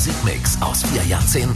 Musikmix aus 4 Jahrzehnten.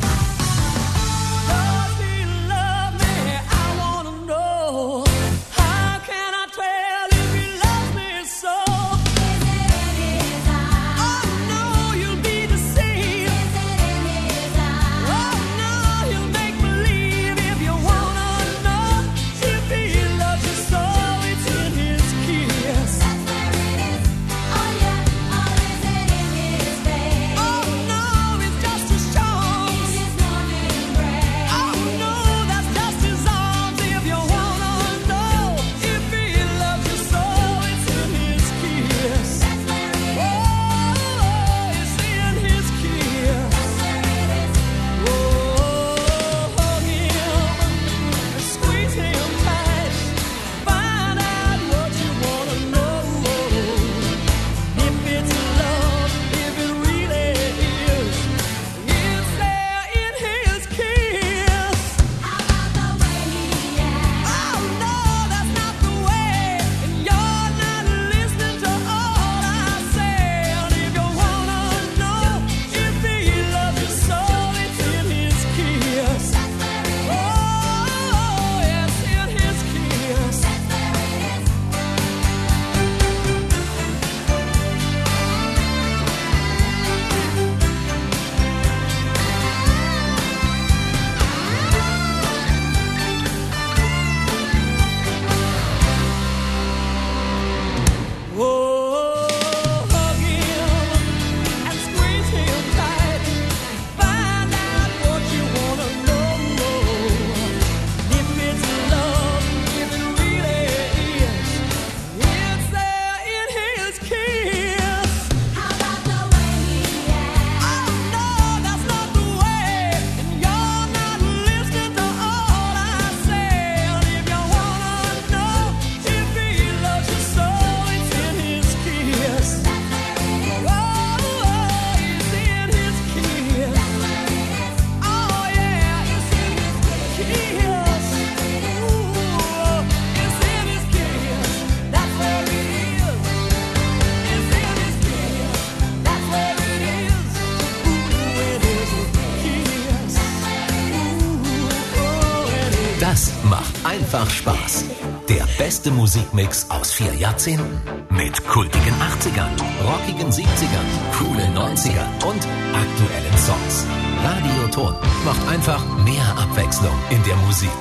Das macht einfach Spaß. Der beste Musikmix aus 4 Jahrzehnten. Mit kultigen 80ern, rockigen 70ern, coolen 90ern und aktuellen Songs. Radioton macht einfach mehr Abwechslung in der Musik.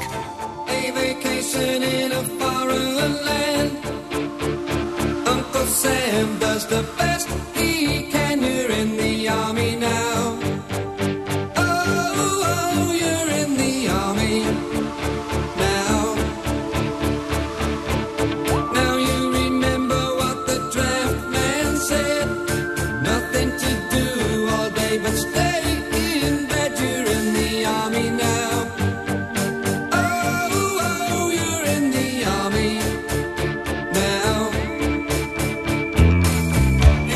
A vacation in a foreign land. Uncle Sam does the best he can. You're in the army now. Oh, you're in the army now. Now you remember what the draft man said. Nothing to do all day but stay in bed. You're in the army now. Oh, you're in the army now.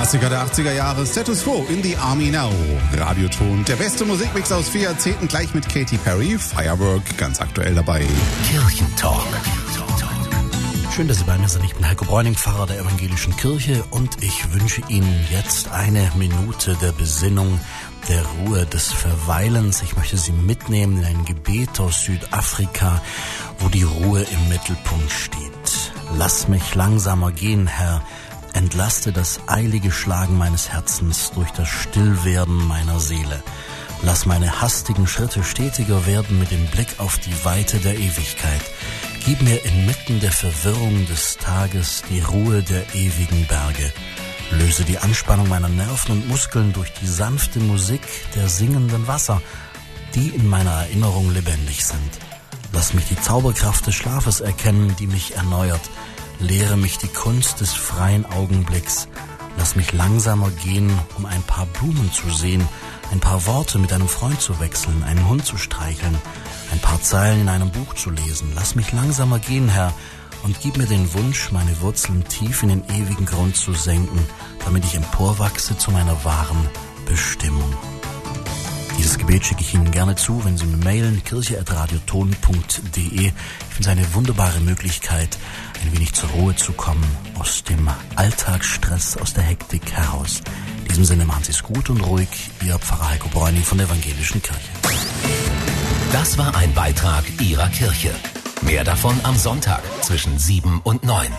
Klassiker der 80er Jahre, Status Quo in the Army Now. Radioton, der beste Musikmix aus 4 Jahrzehnten, gleich mit Katy Perry, Firework, ganz aktuell dabei. Kirchentalk. Schön, dass Sie bei mir sind. Ich bin Heiko Bräuning, Pfarrer der Evangelischen Kirche, und ich wünsche Ihnen jetzt eine Minute der Besinnung, der Ruhe, des Verweilens. Ich möchte Sie mitnehmen in ein Gebet aus Südafrika, wo die Ruhe im Mittelpunkt steht. Lass mich langsamer gehen, Herr. Entlaste das eilige Schlagen meines Herzens durch das Stillwerden meiner Seele. Lass meine hastigen Schritte stetiger werden mit dem Blick auf die Weite der Ewigkeit. Gib mir inmitten der Verwirrung des Tages die Ruhe der ewigen Berge. Löse die Anspannung meiner Nerven und Muskeln durch die sanfte Musik der singenden Wasser, die in meiner Erinnerung lebendig sind. Lass mich die Zauberkraft des Schlafes erkennen, die mich erneuert. Lehre mich die Kunst des freien Augenblicks. Lass mich langsamer gehen, um ein paar Blumen zu sehen, ein paar Worte mit einem Freund zu wechseln, einen Hund zu streicheln, ein paar Zeilen in einem Buch zu lesen. Lass mich langsamer gehen, Herr, und gib mir den Wunsch, meine Wurzeln tief in den ewigen Grund zu senken, damit ich emporwachse zu meiner wahren Bestimmung. Dieses Gebet schicke ich Ihnen gerne zu, wenn Sie mir mailen, kirche@radioton.de. Ich finde es eine wunderbare Möglichkeit, ein wenig zur Ruhe zu kommen, aus dem Alltagsstress, aus der Hektik heraus. In diesem Sinne, machen Sie es gut und ruhig. Ihr Pfarrer Heiko Bräuning von der Evangelischen Kirche. Das war ein Beitrag Ihrer Kirche. Mehr davon am Sonntag zwischen 7 und 9.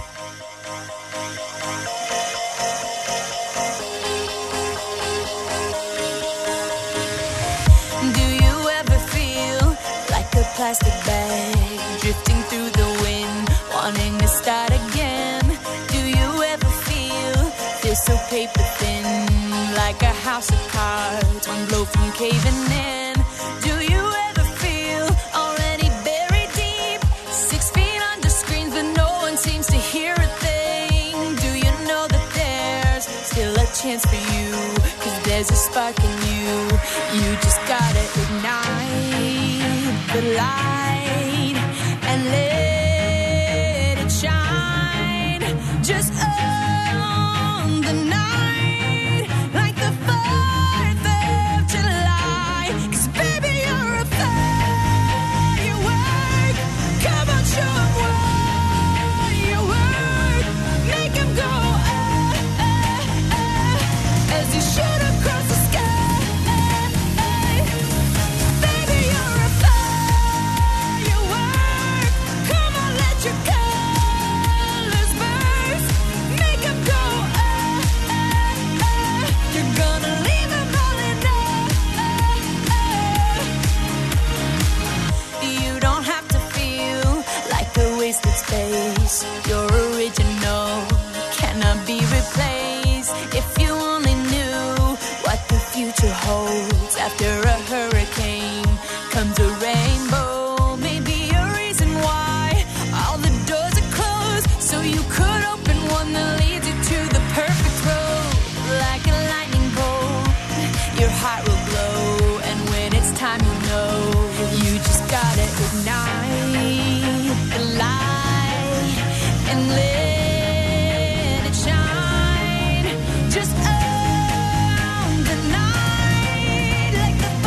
Plastic bag drifting through the wind, wanting to start again. Do you ever feel so paper thin, like a house of cards, one blow from caving in? Do you ever feel already buried deep, 6 feet under screens, but no one seems to hear a thing? Do you know that there's still a chance for you, 'cause there's a spark in you? You just gotta ignite the light and let it shine just on the night, like the 4th of July. 'Cause baby, you're a firework. Come on, show 'em what you work. Make 'em go as you shoot across the sky. Your original cannot be replaced. If you only knew what the future holds, after a hurricane comes a rainbow. Maybe a reason why all the doors are closed, so you could open one that leads you to the perfect road. Like a lightning bolt, your heart will glow, and when it's time, you know you just gotta ignite the light and let it shine just on the night, like the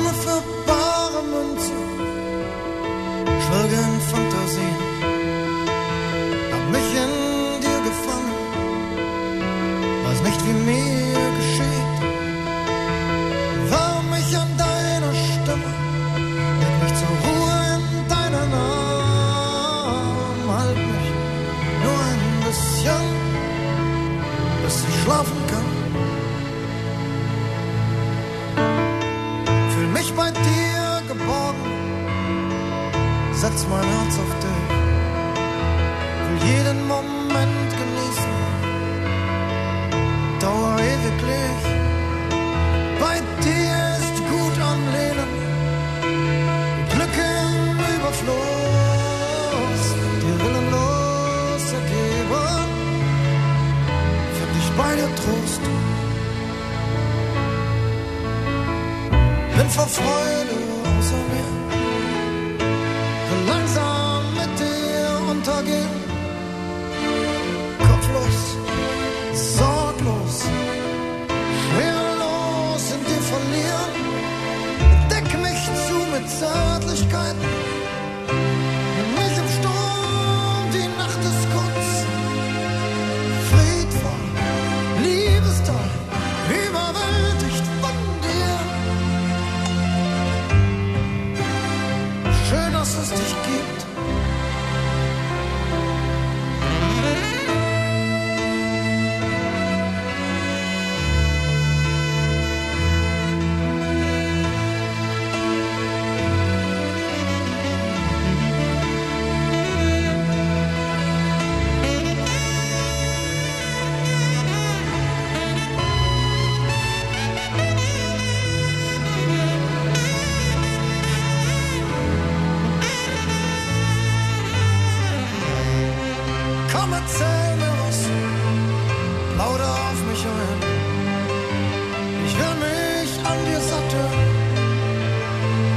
Arme für bare Münze, schwelge in Fantasien, hab mich in dir gefangen, weiß nicht wie mir geschieht, warm mich an deiner Stimme, leg mich zur Ruhe in deinen Arm, halt mich nur ein bisschen, bis ich schlafen kann. Fühl mich bei dir geborgen, setz mein Herz auf dich, will jeden Moment genießen, dauer ewiglich. Bei dir ist gut am Leben, Glück im Überfluss, dir willenlos ergeben, find ich bei dir Trost. Bin vor Freude außer mir,